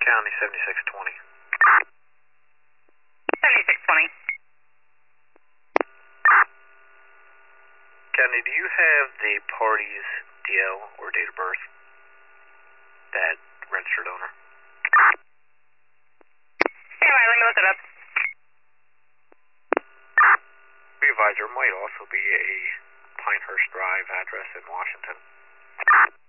County 7620. 7620. County, do you have the party's DL or date of birth? That registered owner? Hey, let me look it up. Be advised, there might also be a Pinehurst Drive address in Washington.